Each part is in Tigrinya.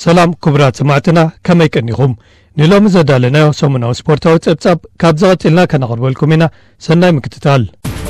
سلام كبرات سمعتنا كما يكنيهم نلوم زدالنا سومنا سبورتاو تبصب كابزات لنا كنقرب لكم هنا سناي مكتتال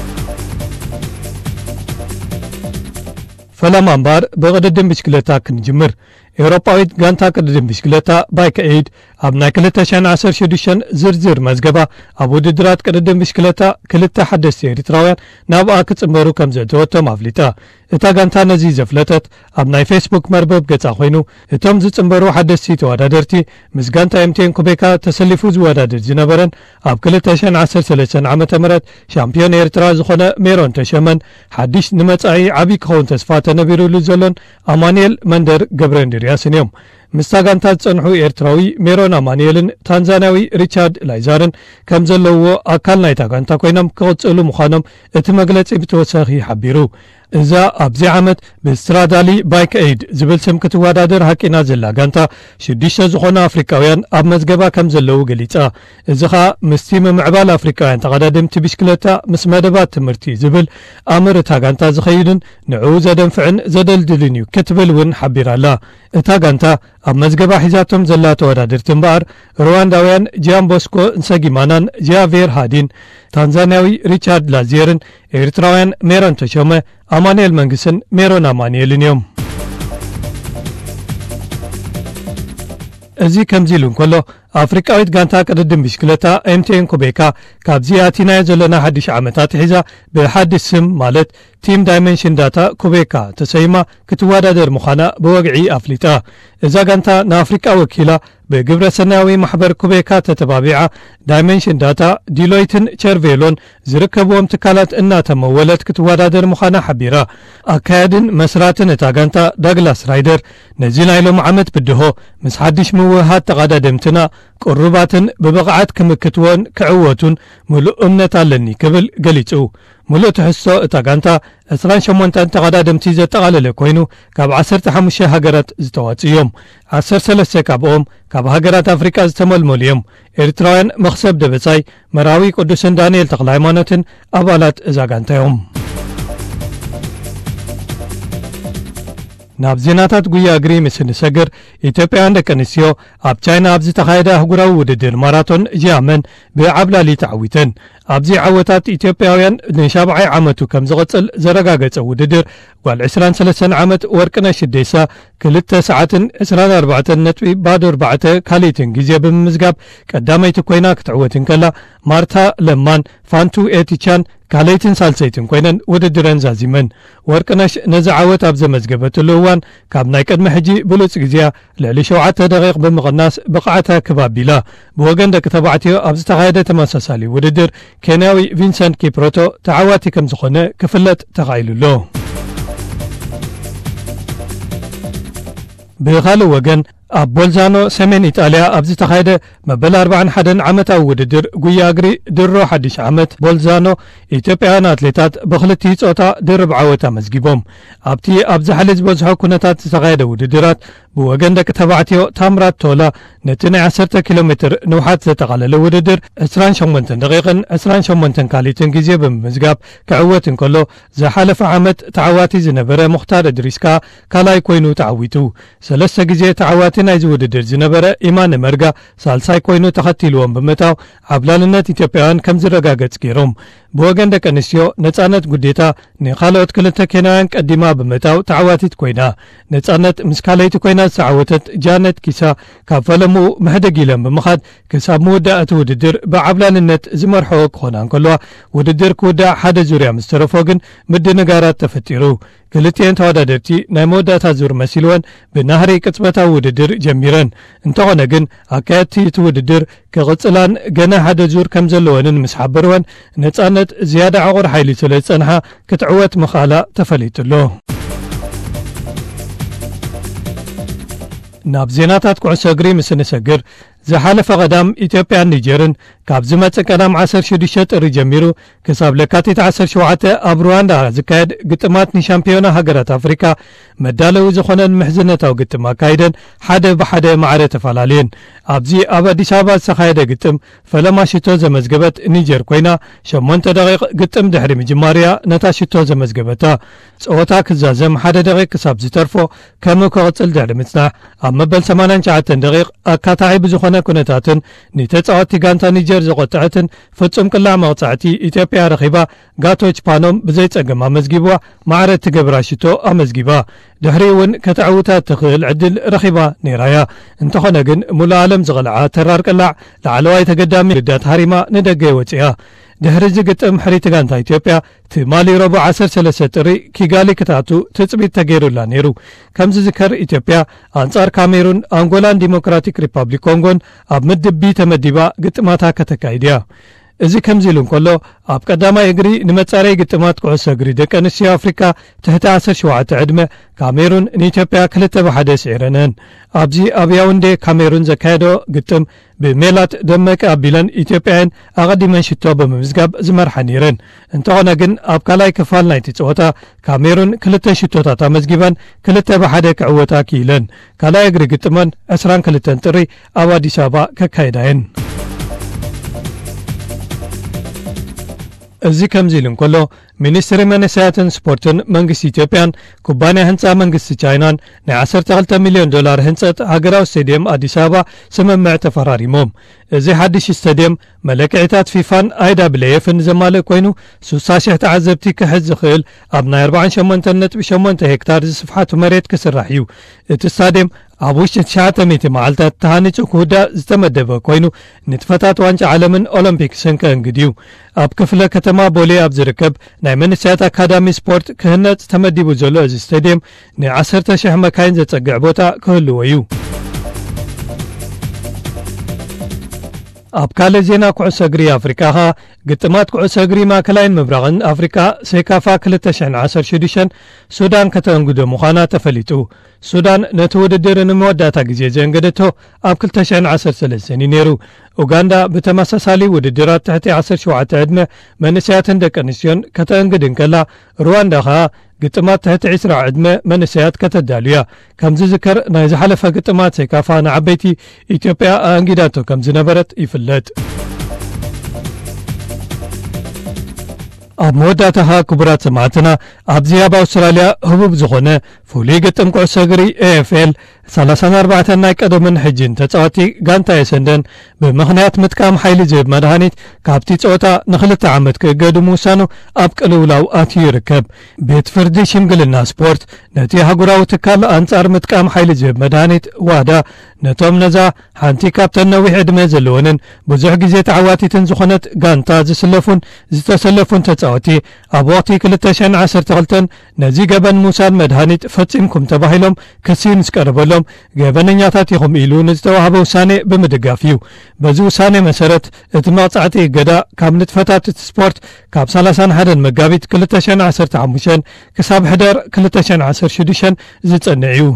فلام انبار بغددن بشكلتا كنجمر ኤውሮፓዊት ጋንታ ቅድድም ብሽክለታ ባይክ ኤድ ኣብ ናይ 2016 ዝርዝር መዝገባ ኣብ ውድድራት ቅድድም ብሽክለታ ክልተ ሓደስቲ ኤርትራውያን ናብኣ ክጽምበሩ ከም ዘእተወቶም ኣፍሊጣ እታ ጋንታ ነዚ ዘፍለጠት ኣብ ናይ ፌስቡክ መርበብ ገጻ ኮይኑ እቶም ዝጽምበሩ ሓደስቲ ተወዳደርቲ ምስ ጋንታ ኤምቲኤን ኩቤካ ተሰሊፉ ዝወዳደር ዝነበረን ኣብ 2013 ዓመተ ምህረት ሻምፒዮን ኤርትራ ዝኾነ ሜሮን ተሸመን ሓድሽ ንመጻኢ ዓቢ ክኸውን ተስፋ ተነቢሩሉ ዘሎን ኣማኑኤል መንደር ገብረንድር ያስንዮም مستغانتا ጸንሑ ኤርትራዊ ሜሮን አማኑኤልን ታንዛኒያዊ ሪቻርድ ላይዛርን ከም ዘለዎ ኣካል ናይታ ጋንታ ኮይኖም ክቕጽሉ ምዃኖም እቲ መግለጺ ብተወሳኺ ሓቢሩ እዛ ኣብዚ ዓመት ብስትራዳሊ ባይክ ኤድ ዝብል ስም ክትወዳደር ሓቂና ዘላ ጋንታ 6 ዝኾኑ ኣፍሪካውያን ኣብ መዝገባ ከም ዘለዉ ገሊጻ እዚ ኸ ምስቲ ምዕባል ኣፍሪካውያን ተቐዳድምቲ ብሽክለታ ምስ መደባት ትምህርቲ ዝብል ኣምር እታ ጋንታ ዝኸይድን ንዕኡ ዘደንፍዕን ዘደልድልን እዩ ክትብል እውን ሓቢራላ እታ ጋንታ ኣብ መዝገባ ሒዛቶም ዘላ ተወዳደርቲ እምበኣር ሩዋንዳውያን ጂያምቦስኮ እንሰጊማናን ጂያቬር ሃዲን ታንዛኒያዊ ሪቻርድ ላዚየርን ኤርትራውያን ሜሮን ተሾመ አማኑኤል መንግስን ሜሮን አማኑኤልን እዮም እዚ ከምዚ ኢሉ እንከሎ ኣፍሪካዊት ጋንታ ቅድድም ብሽክለታ ኤምቲኤን ኩቤካ ካብዚ ኣቲናዮ ዘለና ሓድሽ ዓመታት ሒዛ ብሓድሽ ስም ማለት ቲም ዳይሜንሽን ዳታ ኩቤካ ተሰይማ ክትወዳደር ምዃና ብወግዒ ኣፍሊጣ እዛ ጋንታ ንኣፍሪካ ወኪላ ብግብረ ሰናያዊ ማሕበር ኩቤካ ተተባቢዓ ዳይሜንሽን ዳታ ዲሎይትን ቸርቬሎን ዝርከብዎም ትካላት እናተመወለት ክትወዳደር ምዃና ሓቢራ ኣካያድን መስራትን እታ ጋንታ ዳግላስ ራይደር ነዚ ናይ ሎም ዓመት ብድሆ ምስ ሓድሽ ምውሃት ተቐዳድምትና ቁርባትን ብብቕዓት ክምክትዎን ክዕወቱን ሙሉእ እምነት ኣለኒ ክብል ገሊጹ ሙሉእ ትሕሶ እታ ጋንታ 28 ተቐዳድምቲ ዘጠቓለለ ኮይኑ ካብ 15 ሃገራት ዝተዋጽዮም 13 ካብኦም ካብ ሃገራት ኣፍሪካ ዝተመልመሉ እዮም ኤርትራውያን መኽሰብ ደበጻይ መራዊ ቅዱስን ዳንኤል ተኽለሃይማኖትን ኣባላት እዛ ጋንታ እዮም ናብ ዜናታት ጉያ እግሪ ምስ ንሰግር ኢትዮጵያውያን ደቂ ኣንስትዮ ኣብ ቻይና ኣብ ዝተኻየደ ኣህጉራዊ ውድድር ማራቶን ጂያመን ብዓብላሊ ተዓዊተን ኣብዚ ዓወታት ኢትዮጵያውያን ን7ይ ዓመቱ ከም ዝቕጽል ዘረጋገጸ ውድድር ጓል 23 ዓመት ወርቅነሽ ደሳ 2 ሰዓትን 24.4 ካሊትን ግዜ ብምዝጋብ ቀዳመይቲ ኮይና ክትዕወትን ከላ ማርታ ለማን ፋንቱ ኤቲቻን ካልይትን ሳልሰይትን ኮይነን ውድድረን ዛዚመን ወርቅነሽ ነዚ ዓወት ኣብ ዘመዝገበትሉ እዋን ካብ ናይ ቅድሚ ሕጂ ብሉጽ ግዜያ ልዕሊ 7 ደቂቕ ብምቕናስ ብቕዓታ ክባቢላ ብወገን ደቂ ተባዕትዮ ኣብ ዝተኻየደ ተመሳሳሊ ውድድር ኬንያዊ ቪንሰንት ኪፕሮቶ ተዓዋቲ ከም ዝኾነ ክፍለጥ ተኻኢሉሎ ብኻልእ ወገን ኣብ ቦልዛኖ ሰሜን ኢጣልያ ኣብ ዝተኻየደ መበል 41 ዓመታዊ ውድድር ጉያ እግሪ ድሮ ሓድሽ ዓመት ቦልዛኖ ኢትዮጵያውያን ኣትሌታት ብኽልቲኡ ጾታ ድርብ ዓወት ኣመዝጊቦም ኣብቲ ኣብ ዝሓለ ዝበዝሖ ኩነታት ዝተኻየደ ውድድራት ብወገን ደቂ ተባዕትዮ ታምራት ቶላ ነቲ ናይ 10 ኪሎ ሜትር ንውሓት ዘጠቓለለ ውድድር 28 ደቂቕን 28 ካሊትን ግዜ ብምዝጋብ ክዕወት እንከሎ ዝሓለፈ ዓመት ተዓዋቲ ዝነበረ ሙኽታር እድሪስካ ካልኣይ ኮይኑ ተዓዊቱ 3 ግዜ ተዓዋቲ ናይ ዝውድድር ዝነበረ ኢማን መርጋ ሳልሳይ ኮይኑ ተኸቲልዎም ብምእታው ዓብላልነት ኢትዮጵያውያን ከም ዝረጋገጽ ገይሮም ብወገን ደቂ ኣንስትዮ ነጻነት ጉዴታ ንኻልኦት ክልተ ኬንያውያን ቀዲማ ብምእታው ተዓዋቲት ኮይና ነጻነት ምስ ካልይቲ ኮይና ዝተዓወተት ጃነት ኪሳ ካብ ፈለሙ መሕደግ ኢለን ብምኻድ ክሳብ መወዳእቲ ውድድር ብዓብላልነት ዝመርሐኦ ክኾና እንከለዋ ውድድር ክውዳእ ሓደ ዙርያ ምስ ተረፎ ግን ምድንጋራት ተፈጢሩ ክልቲአን ተወዳደርቲ ናይ መወዳእታ ዙር መሲልወን ብናህሪ ቅጽበታዊ ውድድር ጀሚረን እንተኾነ ግን ኣካየድቲ እቲ ውድድር ክቕጽላን ገና ሓደ ዙር ከም ዘለወንን ምስ ሓበርወን ነጻነት ዝያዳ ዕቑር ሓይሊ ስለ ዝጸንሓ ክትዕወት ምኽኣላ ተፈሊጡሎ ናብ ዜናታት ኩዕሶ እግሪ ምስ ንሰግር ዝሓለፈ ቀዳም ኢትዮጵያን ኒጀርን ካብ ዝመጽ ቀዳም 16 ጥሪ ጀሚሩ ክሳብ ለካቲት 17 ኣብ ሩዋንዳ ዝካየድ ግጥማት ንሻምፒዮና ሃገራት ኣፍሪካ መዳለዊ ዝኾነን ምሕዝነታዊ ግጥም ኣካይደን ሓደ ብሓደ ማዕረ ተፈላለየን ኣብዚ ኣብ ኣዲስ ኣበባ ዝተኻየደ ግጥም ፈለማ ሽቶ ዘመዝገበት ኒጀር ኮይና 8 ደቂቕ ግጥም ድሕሪ ምጅማርያ ነታ ሽቶ ዘመዝገበታ ጸወታ ክዛዘም 1 ደቂቕ ክሳብ ዝተርፎ ከም ክቕጽል ድሕሪ ምጽናሕ ኣብ መበል 89 ደቂቕ ኣካታዒ ብዝኾነ ኩነታትን ንተጻወቲ ጋንታ ኒጀር ዘቆጥዐትን ፍጹም ቅላዕ መቕጻዕቲ ኢትዮጵያ ረኺባ ጋቶች ፓኖም ብዘይጸገም ኣመዝጊባ ማዕረ ትገብራ ሽቶ ኣመዝጊባ ድሕሪ እውን ከተዕውታ ትኽእል ዕድል ረኺባ ነይራያ እንተኾነ ግን ሙሉእ ዓለም ዝቕልዓ ተራር ቅላዕ ላዕለዋይ ተገዳሚ ልዳት ሃሪማ ንደገ ወፂኣ ድሕሪ ዝግጥም ሕሪት ጋንታ ኢትዮጵያ ትማሊ ረቡዕ 13 ጥሪ ኪጋሊ ክትኣቱ ትጽቢት ተገይሩላ ነይሩ ከም ዝዝከር ኢትዮጵያ ኣንጻር ካሜሩን አንጎላን ዲሞክራቲክ ሪፐብሊክ ኮንጎን ኣብ ምድብ ቢ ተመዲባ ግጥማታ ከተካይድ እያ እዚ ከምዚ ኢሉ እንከሎ ኣብ ቀዳማይ እግሪ ንመጻረይ ግጥማት ኩዕሶ እግሪ ደቂ ኣንስትዮ ኣፍሪካ ትሕቲ 17 ዕድመ ካሜሩን ንኢትዮጵያ 2-1 ስዒረነን ኣብዚ ኣብ ያውንዴ ካሜሩን ዘካየዶ ግጥም ብሜላት ደመቀ ኣቢለን ኢትዮጵያን ኣቐዲመን ሽቶ ብምምዝጋብ ዝመርሓ ነይረን እንተኾነ ግን ኣብ ካልኣይ ክፋል ናይቲ ጸወታ ካሜሩን 2 ሽቶታት ኣመዝጊበን 2-1 ክዕወታ ክኢለን ካልኣይ እግሪ ግጥመን 22 ጥሪ ኣብ ኣዲስ ኣበባ ከካይዳየን እዚ ከምዚ ኢሉ እንከሎ ሚኒስትሪ መንእሰያትን ስፖርትን መንግስቲ ኢትዮጵያን ኩባንያ ህንፃ መንግስቲ ቻይናን ናይ $12 ሚልዮን ህንፀት ሃገራዊ ስቴድየም ኣዲስ ኣበባ ስምምዕ ተፈራሪሞም እዚ ሓድሽ ስቴድየም መለክዒታት ፊፋን ኣይዳብልኤፍን ዘማልእ ኮይኑ 60,000 ተዓዘብቲ ክሕዝ ዝኽእል ኣብ ናይ 48.8 ሄክታር ዝስፍሓቱ መሬት ክስራሕ እዩ እቲ ስታድየም ኣብ ውሽጢ 900 መዓልታት ተሃኒጹ ክውዳእ ዝተመደበ ኮይኑ ንጥፈታት ዋንጫ ዓለምን ኦሎምፒክስን ከእንግድ እዩ ኣብ ክፍለ ከተማ ቦሌ ኣብ ዝርከብ ናይ መንእሰያት አካዳሚ ስፖርት ክህነጽ ተመዲቡ ዘሎ እዚ ስታድየም ን10,000 መካይን ዘጸግዕ ቦታ ክህልዎ እዩ ኣብ ካልእ ዜና ኩዕሶ እግሪ ኣፍሪካ ግጥማት ኩዕሶ እግሪ ማእከላይን ምብራቕን ኣፍሪካ ሴካፋ 2016 ሱዳን ከተእንግዶ ምዃና ተፈሊጡ ሱዳን ነቲ ውድድር ንመወዳእታ ግዜ ዘእንገደቶ ኣብ 2013 እዩ ነይሩ ኡጋንዳ ብተመሳሳሊ ውድድራት ትሕቲ 17 ዕድመ መንእሰያትን ደቂ ኣንስትዮን ከተእንግድን ከላ ሩዋንዳ ግጥማት ትሕቲ 20 ዕድመ መንእሰያት ከተዳልያ ከም ዝዝከር ናይ ዝሓለፈ ግጥማት ሴካፋ ንዓበይቲ ኢትዮጵያ ኣንጊዳቶ ከም ዝነበረት ይፍለጥ ኣብ መወዳእታ ክቡራት ሰማዕትና ኣብዚ ኣብ ኣውስትራልያ ህቡብ ዝኾነ ፍሉይ ግጥም ኩዕሶ እግሪ AFL 34 ናይ ቀደምን ሕጅን ተጻዋቲ ጋንታ የሰንደን ብምኽንያት ምጥቃም ሓይሊ ዝህብ መድሃኒት ካብቲ ጸወታ ን2 ዓመት ክእገዱ ምውሳኑ ኣብ ቅልውላው ኣትዩ ይርከብ ቤት ፍርዲ ሽምግልና ስፖርት ነቲ ሃገራዊ ትካል ኣንጻር ምጥቃም ሓይሊ ዝህብ መድሃኒት ዋዳ ነቶም ነዛ ሓንቲ ካብተን ነዊሕ ዕድመ ዘለወንን ብዙሕ ግዜ ተዓዋቲትን ዝኾነት ጋንታ ዝተሰለፉን ተጻዋቲ ኣብ ወቕቲ 2012 ነዚ ገበን ሙሳድ መድሃኒት ፈጺምኩም ተባሂሎም ክሲ ንስቀረበሎም ገበነኛታት ኢኹም ኢሉ ንዝተዋህበ ውሳኔ ብምድጋፍ እዩ በዚ ውሳኔ መሰረት እቲ መቕጻዕቲ እገዳ ካብ ንጥፈታት ስፖርት ካብ 31 መጋቢት 2015 ክሳብ ሕዳር 2016 ዝጸንዕ እዩ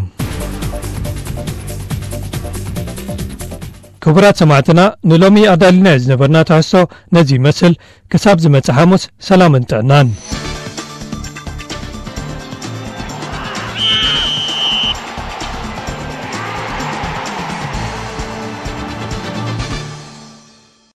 ክቡራት ሰማዕትና ንሎሚ ኣዳሊና ዝነበርና ተሕሶ ነዚ ይመስል ክሳብ ዝመጽእ ሐሙስ ሰላምን ጥዕናን